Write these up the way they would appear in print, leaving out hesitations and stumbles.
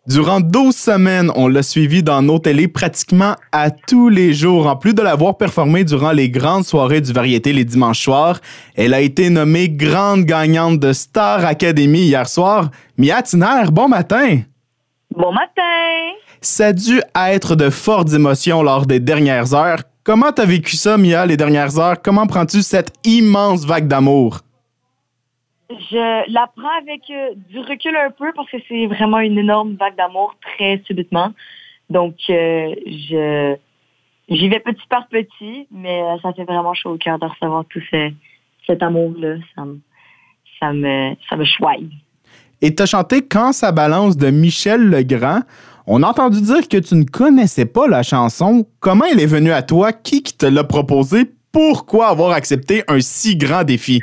Durant 12 semaines, on l'a suivi dans nos télés pratiquement à tous les jours. En plus de l'avoir performé durant les grandes soirées du Variété les dimanches soirs, elle a été nommée grande gagnante de Star Academy hier soir. Mia Tiner, bon matin! Bon matin! Ça a dû être de fortes émotions lors des dernières heures. Comment t'as vécu ça, Mia, les dernières heures? Comment prends-tu cette immense vague d'amour? Je la prends avec du recul un peu parce que c'est vraiment une énorme vague d'amour très subitement. Donc, j'y vais petit par petit, mais ça fait vraiment chaud au cœur de recevoir tout cet amour-là. Ça me choye. Et t'as chanté Quand ça balance de Michel Legrand. On a entendu dire que tu ne connaissais pas la chanson. Comment elle est venue à toi? Qui te l'a proposée? Pourquoi avoir accepté un si grand défi?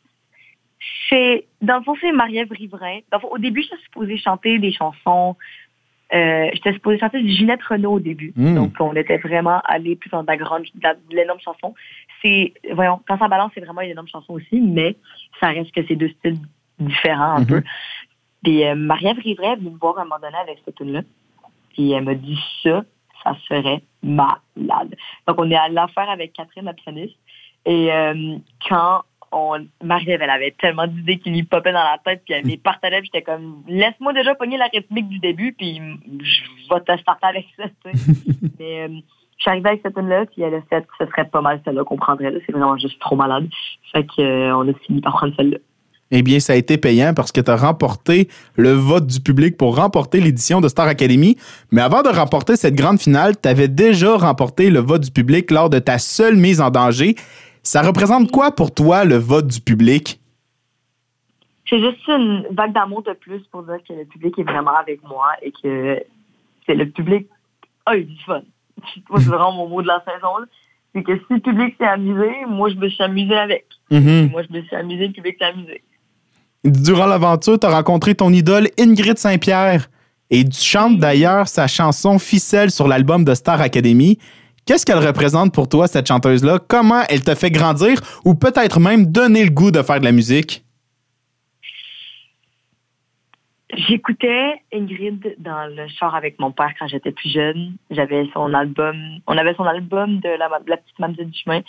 Dans le fond, c'est Marie-Ève Riverain. Au début, j'étais supposée chanter des chansons. J'étais supposée chanter du Ginette Renault au début. Donc, on était vraiment allé plus dans de l'énorme chanson. Quand ça balance, c'est vraiment une énorme chanson aussi, mais ça reste que c'est deux styles différents un peu. Puis Marie-Ève Riverain est venue me voir à un moment donné avec cette tune-là. Puis elle m'a dit ça serait malade. Donc, on est allé la faire avec Catherine, la pianiste. Et quand Marie-Ève, elle avait tellement d'idées qui lui popaient dans la tête, puis elle les partageait, puis j'étais comme, laisse-moi déjà pogner la rythmique du début, puis je vais te starter avec ça, tu sais. Mais je suis arrivée avec cette tune-là, puis elle a fait que ce serait pas mal celle-là qu'on prendrait, là. C'est vraiment juste trop malade. Fait qu'on a fini par prendre celle-là. Eh bien, ça a été payant parce que tu as remporté le vote du public pour remporter l'édition de Star Academy. Mais avant de remporter cette grande finale, tu avais déjà remporté le vote du public lors de ta seule mise en danger. Ça représente quoi pour toi, le vote du public? C'est juste une vague d'amour de plus pour dire que le public est vraiment avec moi et que le public a eu du fun. Moi, c'est vraiment mon mot de la saison, là. C'est que si le public s'est amusé, moi, je me suis amusée avec. Moi, je me suis amusée, le public s'est amusé. Durant l'aventure, tu as rencontré ton idole Ingrid Saint-Pierre. Et tu chantes d'ailleurs sa chanson Ficelle sur l'album de Star Academy. Qu'est-ce qu'elle représente pour toi, cette chanteuse-là? Comment elle te fait grandir ou peut-être même donner le goût de faire de la musique? J'écoutais Ingrid dans le char avec mon père quand j'étais plus jeune. J'avais son album. On avait son album de la petite Mamzelle du chemin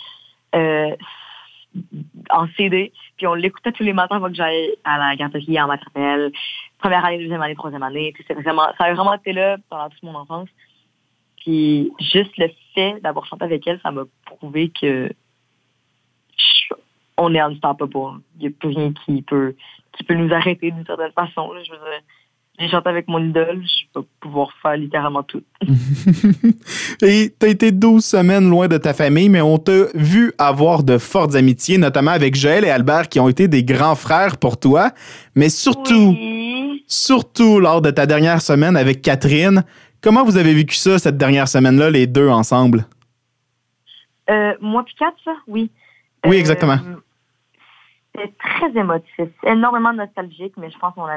en CD. Puis on l'écoutait tous les matins avant que j'aille à la garderie en maternelle. Première année, deuxième année, troisième année. Puis ça a vraiment été là pendant toute mon enfance. Puis juste le fait d'avoir chanté avec elle, ça m'a prouvé que on est unstoppable. Il n'y a plus rien qui peut nous arrêter d'une certaine façon. Là. Je veux dire, j'ai chanté avec mon idole, je vais pouvoir faire littéralement tout. Et tu as été 12 semaines loin de ta famille, mais on t'a vu avoir de fortes amitiés, notamment avec Joël et Albert, qui ont été des grands frères pour toi. Mais surtout lors de ta dernière semaine avec Catherine. Comment vous avez vécu ça, cette dernière semaine-là, les deux ensemble? Moi puis Kat, ça? Oui. Oui, exactement. C'était très émotif, énormément nostalgique, mais je pense qu'on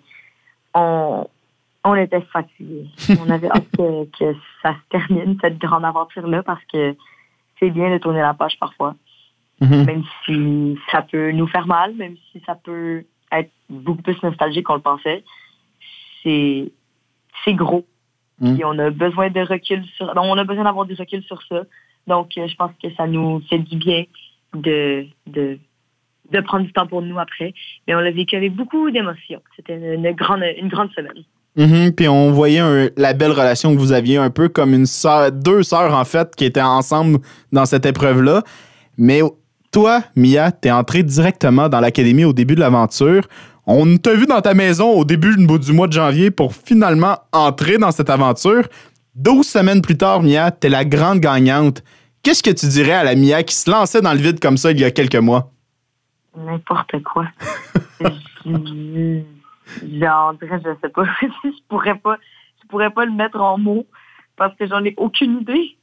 était fatigués. On avait hâte que ça se termine, cette grande aventure-là, parce que c'est bien de tourner la page parfois. Même si ça peut nous faire mal, même si ça peut être beaucoup plus nostalgique qu'on le pensait. C'est gros. Puis on a besoin de recul on a besoin d'avoir du recul sur ça. Donc, je pense que ça nous fait du bien de prendre du temps pour nous après. Mais on l'a vécu avec beaucoup d'émotions. C'était une grande semaine. Puis on voyait la belle relation que vous aviez, un peu comme deux sœurs, en fait, qui étaient ensemble dans cette épreuve-là. Mais toi, Mia, t'es entrée directement dans l'académie au début de l'aventure. On t'a vu dans ta maison au début du mois de janvier pour finalement entrer dans cette aventure. 12 semaines plus tard, Mia, t'es la grande gagnante. Qu'est-ce que tu dirais à la Mia qui se lançait dans le vide comme ça il y a quelques mois? N'importe quoi. Je sais pas. Je pourrais pas le mettre en mots parce que j'en ai aucune idée.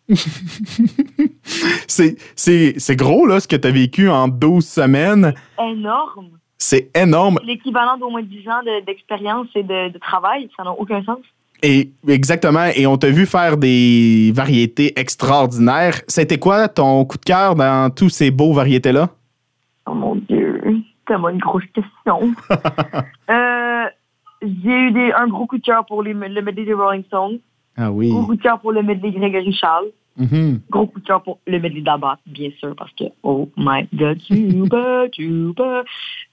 C'est gros, là, ce que tu as vécu en 12 semaines. Énorme. C'est énorme. L'équivalent d'au moins 10 ans d'expérience et de travail, ça n'a aucun sens. Et exactement. Et on t'a vu faire des variétés extraordinaires. C'était quoi ton coup de cœur dans tous ces beaux variétés-là? Oh mon Dieu, c'est tellement une grosse question. j'ai eu un gros coup de cœur pour le medley des Rolling Stones. Ah oui. Gros coup de cœur pour le medley Grégory Charles. Mm-hmm. Gros coup de cœur pour le medley d'Abba, bien sûr, parce que, oh my God, tuba.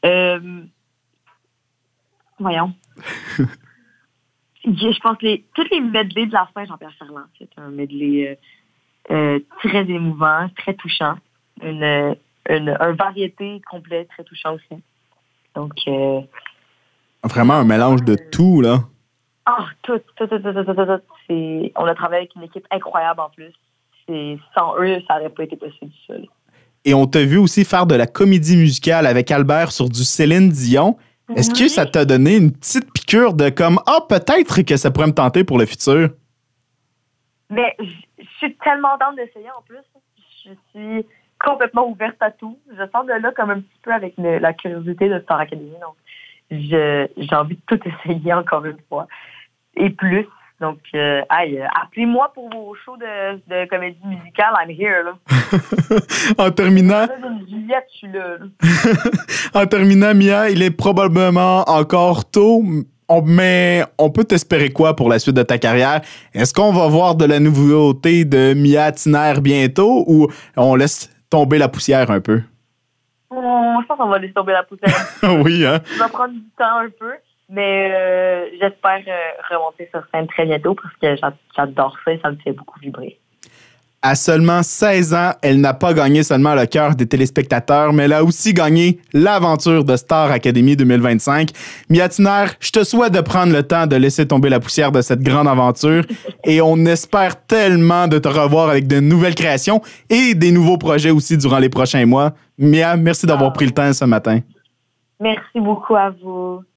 Voyons. Je pense que tous les medleys de la fin, Jean-Pierre Ferland, c'est un medley très émouvant, très touchant. Une variété complète, très touchant aussi. Donc... Vraiment un mélange de tout, là. Tout. On a travaillé avec une équipe incroyable en plus. Sans eux, ça n'aurait pas été possible, ça. Et on t'a vu aussi faire de la comédie musicale avec Albert sur du Céline Dion. Est-ce que ça t'a donné une petite piqûre de comme peut-être que ça pourrait me tenter pour le futur? Mais je suis tellement tente d'essayer en plus. Je suis complètement ouverte à tout. Je sors de là comme un petit peu avec la curiosité de Star Academy. Donc, j'ai envie de tout essayer encore une fois. Et plus. Donc, appelez-moi pour vos shows de comédie musicale. I'm here, là. En terminant... Juliette, je suis là. En terminant, Mia, il est probablement encore tôt, mais on peut t'espérer quoi pour la suite de ta carrière? Est-ce qu'on va voir de la nouveauté de Mia Tiner bientôt ou on laisse tomber la poussière un peu? Je pense qu'on va laisser tomber la poussière. Oui, hein? Ça va prendre du temps un peu. Mais j'espère remonter sur scène très bientôt parce que j'adore ça et ça me fait beaucoup vibrer. À seulement 16 ans, elle n'a pas gagné seulement le cœur des téléspectateurs, mais elle a aussi gagné l'aventure de Star Academy 2025. Mia Tiner, je te souhaite de prendre le temps de laisser tomber la poussière de cette grande aventure et on espère tellement de te revoir avec de nouvelles créations et des nouveaux projets aussi durant les prochains mois. Mia, merci d'avoir pris le temps ce matin. Merci beaucoup à vous.